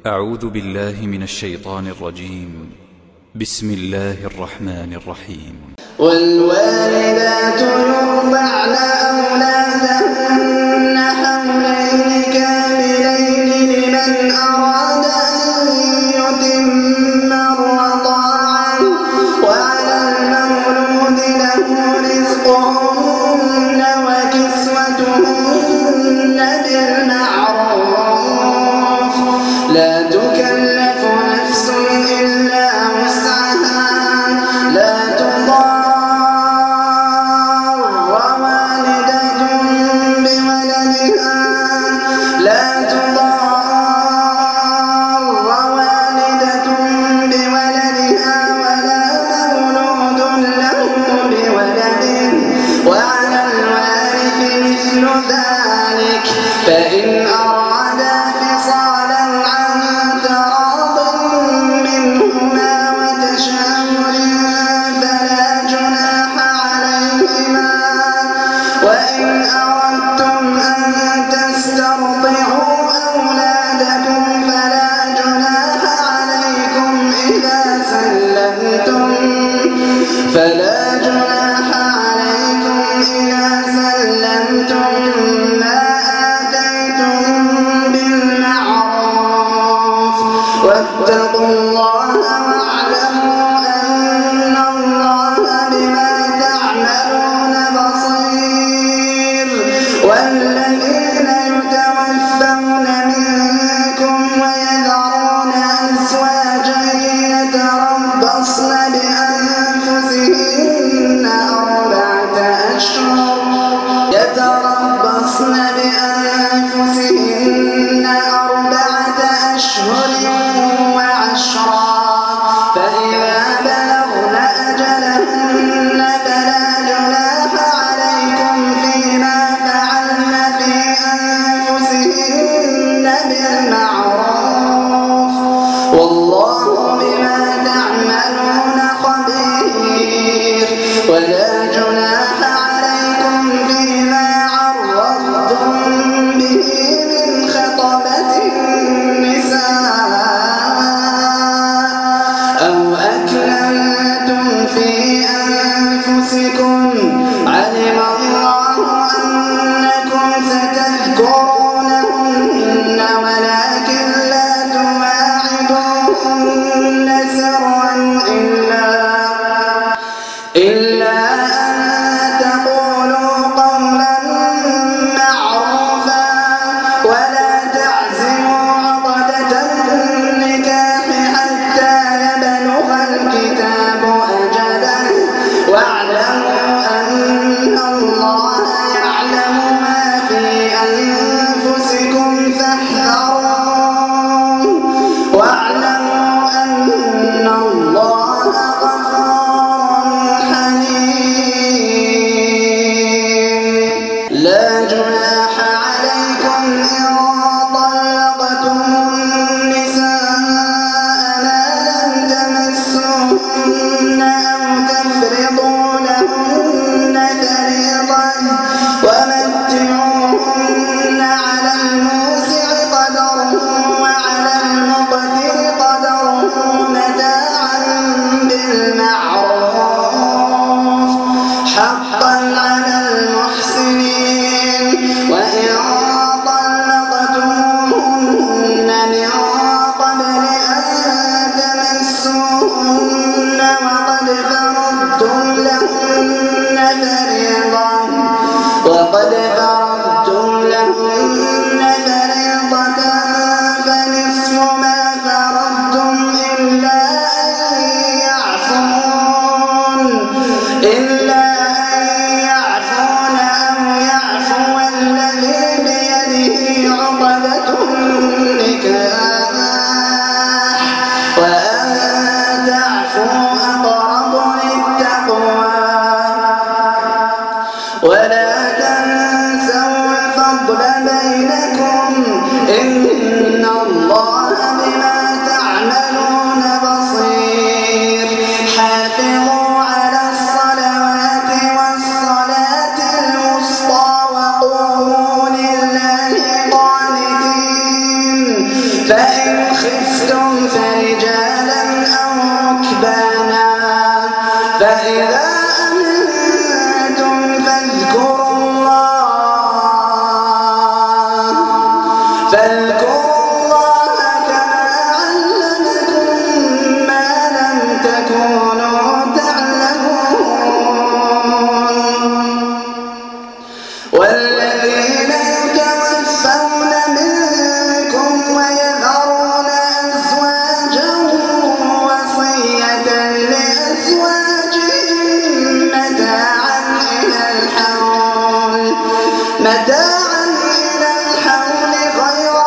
أعوذ بالله من الشيطان الرجيم. بسم الله الرحمن الرحيم. والوالدات يرضعن أولادهن حولين كاملين لمن أراد أن يتم الرضاعة وعلى المولود له رزقهن وكسوتهن بالمعروف لا تكلف نفس إلا وسعها لا تضار والدة بولدها ولا مولود له بولده وعلى الوارث مثل ذلك فإن أرادا فصالا عن تراض منهما وتشاور فلا جناح عليهما وإن أردتم أن تسترضعوا أولادكم فلا جناح عليكم إذا سلمتم ما آتيتم بالمعروف واتقوا الله واعلموا أن الله بما تعملون بصير. والذين يتوفون منكم ويذرون أزواجا يتربصن بأنفسهن أربعة أشهر وعشرا فإن خفتم فرجالا أو ركبانا فإذا أمنتم فاذكروا الله كما علمكم ما لم تكونوا تعلمون والذين يتوفون منكم ويذرون أزواجا وصية لأزواجهم متاعا إلى الحول غير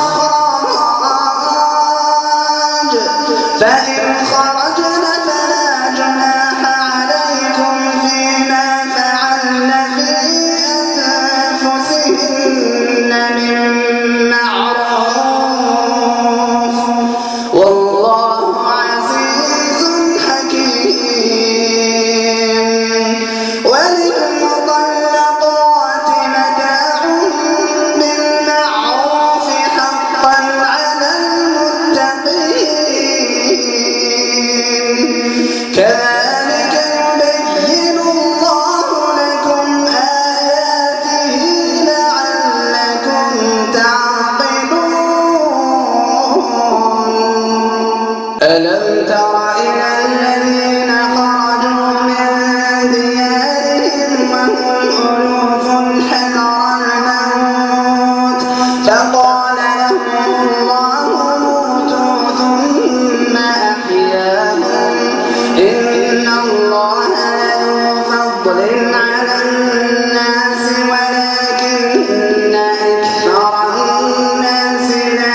إخراج فإن خرجن فلا جناح عليكم فيما فعلن في أنفسهن من معروف والله عزيز حكيم وللمطلقات متاع بالمعروف حقا على المتقين كذلك يبين الله لكم آياته لعلكم تعقلون ألم تر إلى الذين خرجوا من ديارهم وهم ألوف حذر الموت فقال لهم الله موتوا ثم أحياهم إن الله لذو فضل على الناس ولكن أكثر الناس لا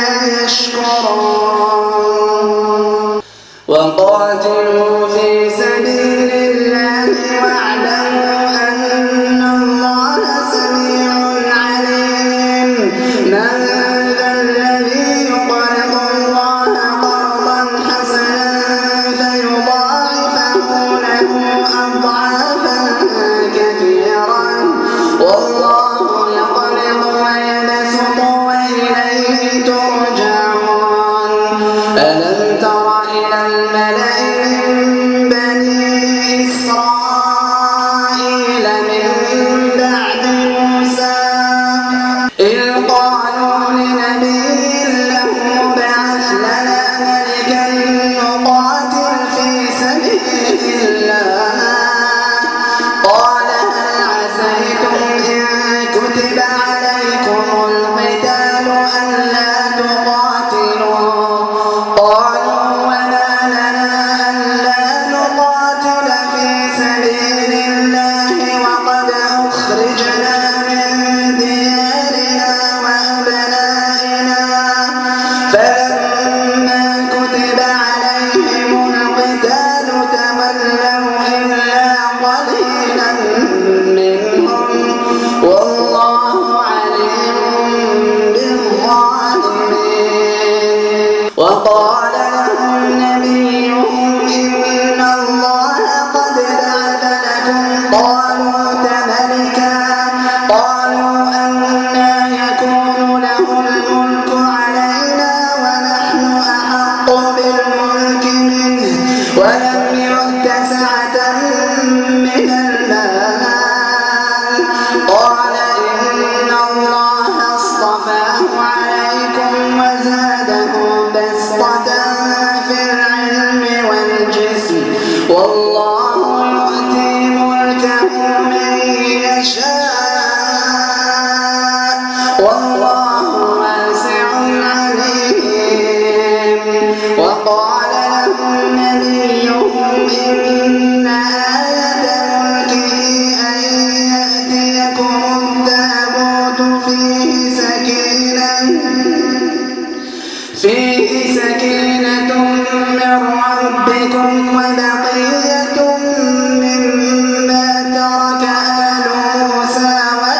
يشكرون وقاتلوا في سبيل الله واعلموا أن الله سميع عليم من ذا الذي يقرض الله قرضا حسنا فيضاعفه له أضعافا كثيرا والله يقبض ويبسط وإليه ترجعون ألم تر إلى الملأ من بني إسرائيل من بعد موسى إذ قالوا لنبي له ابعث لنا ملكا نقاتل في سبيل الله قال هل عسيتم إن كتب عليكم القتال ألا تقاتلوا قالوا وما لنا ألا نقاتل في سبيل الله وقد أخرجنا من ديارنا وأبنائنا فلما كتب عليهم القتال تولوا إلا قليلا منهم والله عليم بالظالمين وقال لهم نبيهم إن الله قد بعث لكم طالوت ملكا قالوا أنى يكون له الملك علينا ونحن أحق بالملك منه ولم يؤت سعة من المال قال إن الله اصطفاه عليكم وزاده بسطة في العلم والجسم والله يؤتي ملكه من يشاء والله واسع عليم وقال لهم نبيهم إن آية ملكه أن يأتيكم التابوت فيه سكينة من ربكم وبقية مما ترك آل موسى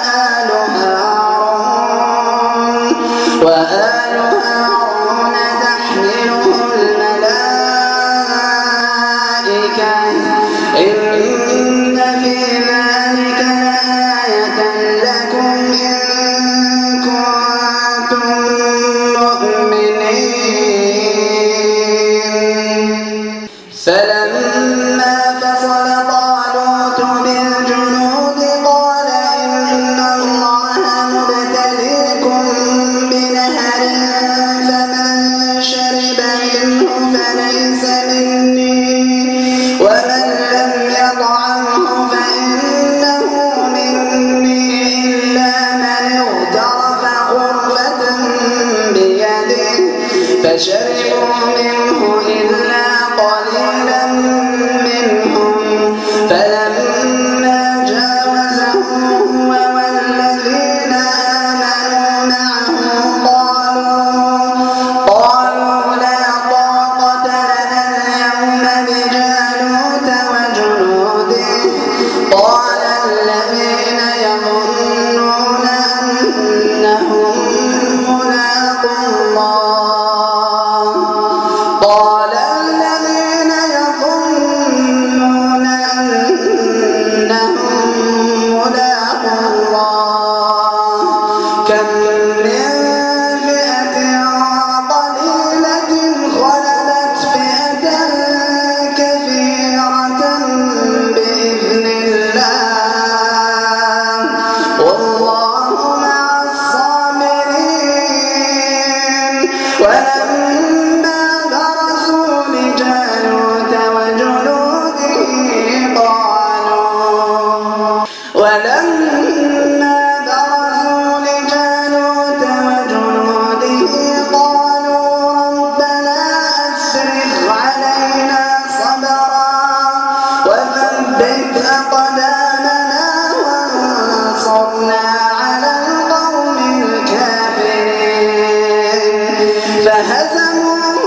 وآل هارون تحمله الملائكة إن في ذلك لآية لكم إن كنتم مؤمنين فشربوا منه إلا قليلا منهم فلما جاوزه هو والذين آمنوا معه قالوا لا طاقة لنا اليوم بجالوت وجنوده قال الذين يظنون أنهم ملاقو الله كم من فئة قليلة غلبت فئة كثيرة بإذن الله والله مع الصابرين ولما برزوا لجالوت وجنوده قالوا ربنا أفرغ علينا صبرا وثبت أقدامنا وانصرنا على القوم الكافرين فهزموهم